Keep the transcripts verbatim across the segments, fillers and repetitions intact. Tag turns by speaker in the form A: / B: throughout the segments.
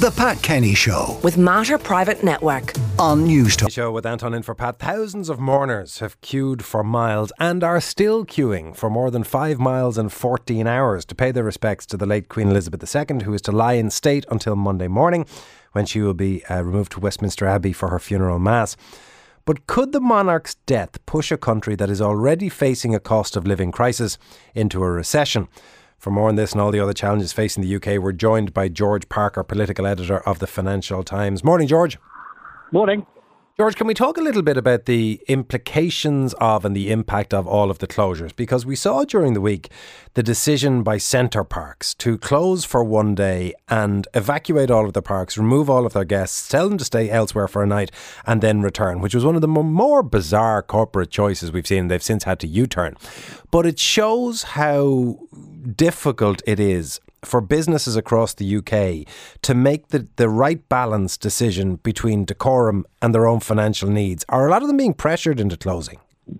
A: The Pat Kenny Show
B: with Mater Private Network
A: on Newstalk.
C: Show with Anton in for Pat. Thousands of mourners have queued for miles and are still queuing for more than five miles and fourteen hours to pay their respects to the late Queen Elizabeth the Second, who is to lie in state until Monday morning, when she will be uh, removed to Westminster Abbey for her funeral mass. But could the monarch's death push a country that is already facing a cost of living crisis into a recession? For more on this and all the other challenges facing the U K, we're joined by George Parker, political editor of the Financial Times. Morning, George.
D: Morning.
C: George, can we talk a little bit about the implications of and the impact of all of the closures? Because we saw during the week the decision by Center Parcs to close for one day and evacuate all of the parks, remove all of their guests, tell them to stay elsewhere for a night and then return, which was one of the more bizarre corporate choices we've seen. They've since had to U-turn. But it shows how difficult it is for businesses across the U K to make the, the right balance decision between decorum and their own financial needs. Are a lot of them being pressured into closing?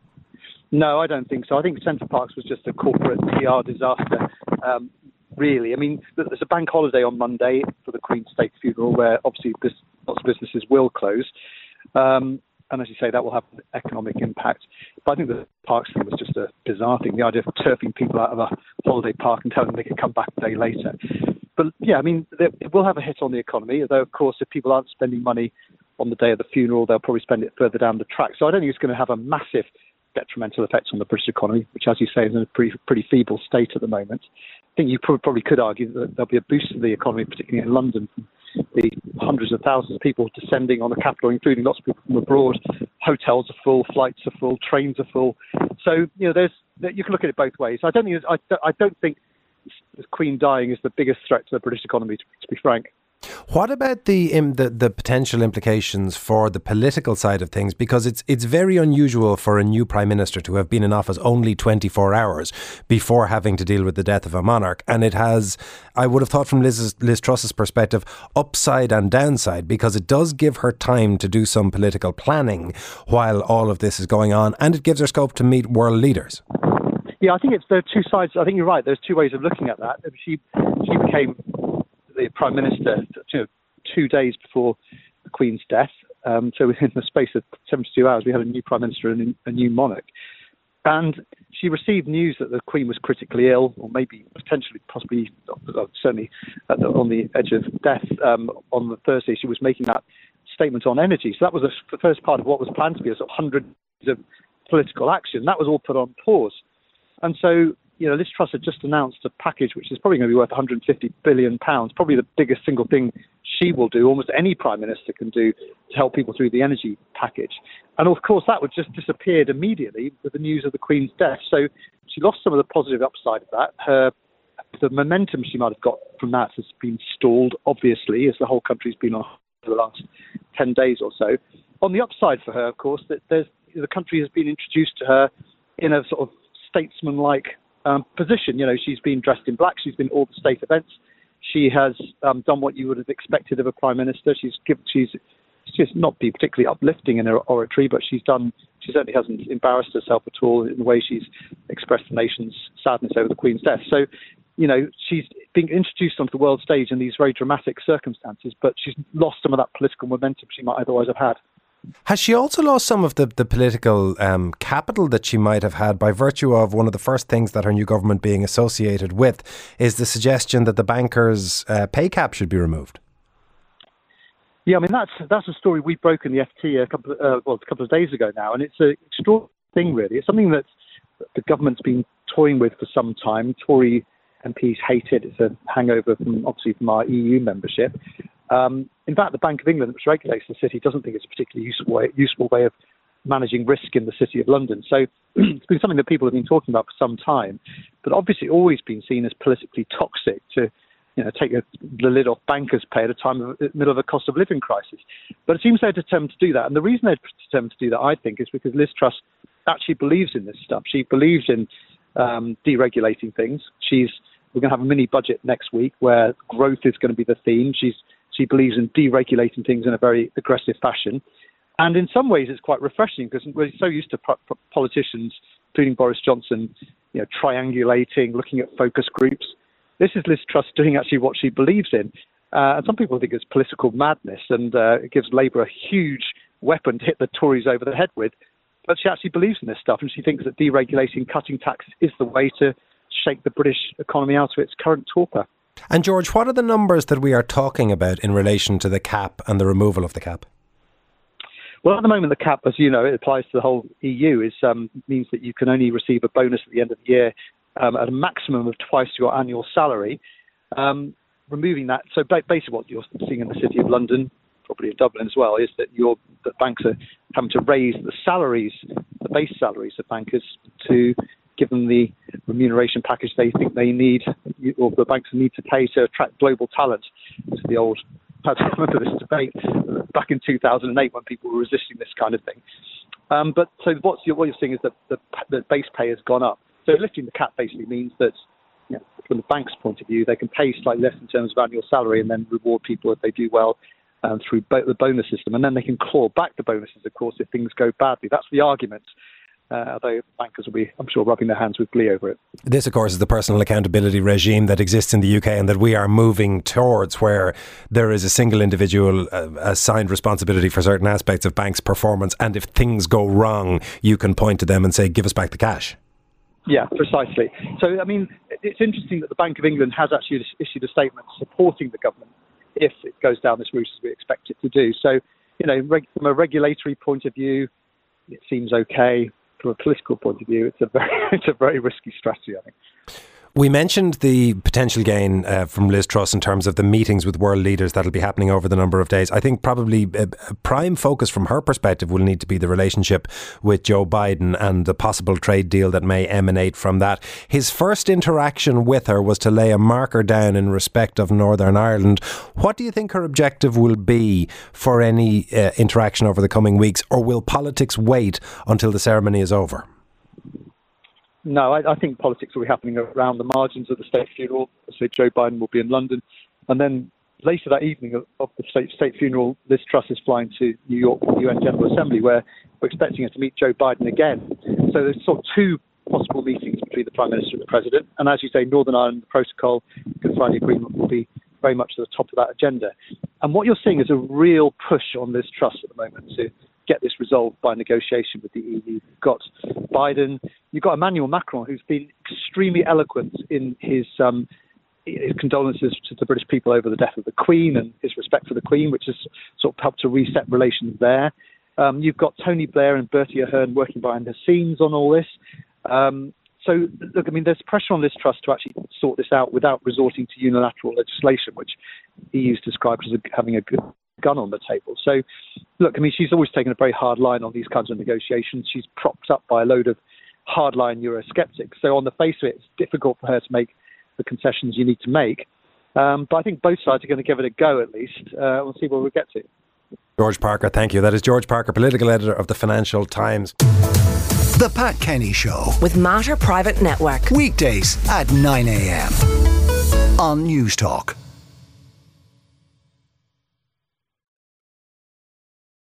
D: No, I don't think so. I think Center Parcs was just a corporate P R disaster, um, really. I mean, there's a bank holiday on Monday for the Queen's State funeral where obviously this, lots of businesses will close. Um, and as you say, that will have an economic impact. But I think the parks thing was just a bizarre thing, the idea of turfing people out of a holiday park and telling them they can come back a day later. But yeah, I mean, it will have a hit on the economy, although of course if people aren't spending money on the day of the funeral, they'll probably spend it further down the track. So I don't think it's going to have a massive detrimental effect on the British economy, which, as you say, is in a pretty, pretty feeble state at the moment. I think you probably could argue that there'll be a boost to the economy, particularly in London, from the hundreds of thousands of people descending on the capital, including lots of people from abroad. Hotels are full, flights are full, trains are full. So, you know, there's you can look at it both ways. I don't think I, I don't think the Queen dying is the biggest threat to the British economy, to, to be frank.
C: What about the, um, the the potential implications for the political side of things? Because it's it's very unusual for a new Prime Minister to have been in office only twenty-four hours before having to deal with the death of a monarch. And it has, I would have thought from Liz, Liz Truss's perspective, upside and downside, because it does give her time to do some political planning while all of this is going on. And it gives her scope to meet world leaders.
D: Yeah, I think it's there are two sides. I think you're right. There's two ways of looking at that. She she became the Prime Minister, you know, two days before the Queen's death. Um, so within the space of seventy-two hours, we had a new Prime Minister and a new monarch. And she received news that the Queen was critically ill, or maybe potentially, possibly, certainly at the, on the edge of death um, on the Thursday. She was making that statement on energy. So that was the first part of what was planned to be a sort of hundreds of political action. That was all put on pause. And so, you know, Liz Truss had just announced a package which is probably going to be worth one hundred fifty billion pounds, probably the biggest single thing she will do, almost any Prime Minister can do, to help people through the energy package. And of course, that would just disappeared immediately with the news of the Queen's death. So she lost some of the positive upside of that. Her, the momentum she might have got from that has been stalled, obviously, as the whole country's been on for the last ten days or so. On the upside for her, of course, that there's the country has been introduced to her in a sort of statesman-like Um, position. You know, she's been dressed in black. She's been at all the state events. She has um, done what you would have expected of a prime minister. She's given, she's she's not been particularly uplifting in her oratory, but she's done. She certainly hasn't embarrassed herself at all in the way she's expressed the nation's sadness over the Queen's death. So, you know, she's being introduced onto the world stage in these very dramatic circumstances, but she's lost some of that political momentum she might otherwise have had.
C: Has she also lost some of the, the political um, capital that she might have had by virtue of one of the first things that her new government being associated with is the suggestion that the bankers' uh, pay cap should be removed?
D: Yeah, I mean, that's that's a story we broke in the F T a couple, uh, well, a couple of days ago now, and it's an extraordinary thing, really. It's something that the government's been toying with for some time. Tory M Ps hate it. It's a hangover, from obviously, from our E U membership. Um, in fact, the Bank of England, which regulates the city, doesn't think it's a particularly useful way, useful way of managing risk in the City of London. So it's been something that people have been talking about for some time, but obviously always been seen as politically toxic to, you know, take a, the lid off bankers' pay at a time of the middle of a cost of living crisis. But it seems they're determined to do that. And the reason they're determined to do that, I think, is because Liz Truss actually believes in this stuff. She believes in um, deregulating things. She's We're going to have a mini budget next week where growth is going to be the theme. She's She believes in deregulating things in a very aggressive fashion. And in some ways, it's quite refreshing because we're so used to politicians, including Boris Johnson, you know, triangulating, looking at focus groups. This is Liz Truss doing actually what she believes in. Uh, and some people think it's political madness, and uh, it gives Labour a huge weapon to hit the Tories over the head with. But she actually believes in this stuff, and she thinks that deregulating, cutting taxes is the way to shake the British economy out of its current torpor.
C: And George, what are the numbers that we are talking about in relation to the cap and the removal of the cap?
D: Well, at the moment, the cap, as you know, it applies to the whole E U, is um, means that you can only receive a bonus at the end of the year um, at a maximum of twice your annual salary. Um, removing that, so basically what you're seeing in the City of London, probably in Dublin as well, is that you're, that banks are having to raise the salaries, the base salaries of bankers to give them the remuneration package they think they need, or the banks need to pay to attract global talent. It's the old, I remember this debate back in two thousand eight when people were resisting this kind of thing. Um, but so what's your, what you're seeing is that the, the base pay has gone up. So lifting the cap basically means that, you know, from the bank's point of view, they can pay slightly less in terms of annual salary and then reward people if they do well um, through bo- the bonus system. And then they can claw back the bonuses, of course, if things go badly. That's the argument. Uh, although bankers will be, I'm sure, rubbing their hands with glee over it.
C: This, of course, is the personal accountability regime that exists in the U K and that we are moving towards, where there is a single individual uh, assigned responsibility for certain aspects of banks' performance. And if things go wrong, you can point to them and say, give us back the cash.
D: Yeah, precisely. So, I mean, it's interesting that the Bank of England has actually issued a statement supporting the government if it goes down this route as we expect it to do. So, you know, reg- from a regulatory point of view, it seems okay. From a political point of view, it's a very, it's a very risky strategy, I think.
C: We mentioned the potential gain uh, from Liz Truss in terms of the meetings with world leaders that'll be happening over the number of days. I think probably a, a prime focus from her perspective will need to be the relationship with Joe Biden and the possible trade deal that may emanate from that. His first interaction with her was to lay a marker down in respect of Northern Ireland. What do you think her objective will be for any uh, interaction over the coming weeks, or will politics wait until the ceremony is over?
D: No, I, I think politics will be happening around the margins of the state funeral. So Joe Biden will be in London. And then later that evening of, of the state, state funeral, Liz Truss is flying to New York for the U N General Assembly, where we're expecting her to meet Joe Biden again. So there's sort of two possible meetings between the Prime Minister and the President. And as you say, Northern Ireland, the protocol, Good Friday Agreement will be very much at the top of that agenda. And what you're seeing is a real push on Liz Truss at the moment to get this resolved by negotiation with the E U. You've got Biden, you've got Emmanuel Macron, who's been extremely eloquent in his, um, his condolences to the British people over the death of the Queen and his respect for the Queen, which has sort of helped to reset relations there. Um, you've got Tony Blair and Bertie Ahern working behind the scenes on all this. Um, so, look, I mean, there's pressure on Liz Truss to actually sort this out without resorting to unilateral legislation, which E U's described as a, having a good gun on the table. So, look, I mean, she's always taken a very hard line on these kinds of negotiations. She's propped up by a load of hardline Eurosceptics. So on the face of it, it's difficult for her to make the concessions you need to make. Um, but I think both sides are going to give it a go at least. Uh, we'll see where we get to.
C: George Parker, thank you. That is George Parker, political editor of the Financial Times.
A: The Pat Kenny Show
B: with Mater Private Network.
A: Weekdays at nine a.m. on News Talk.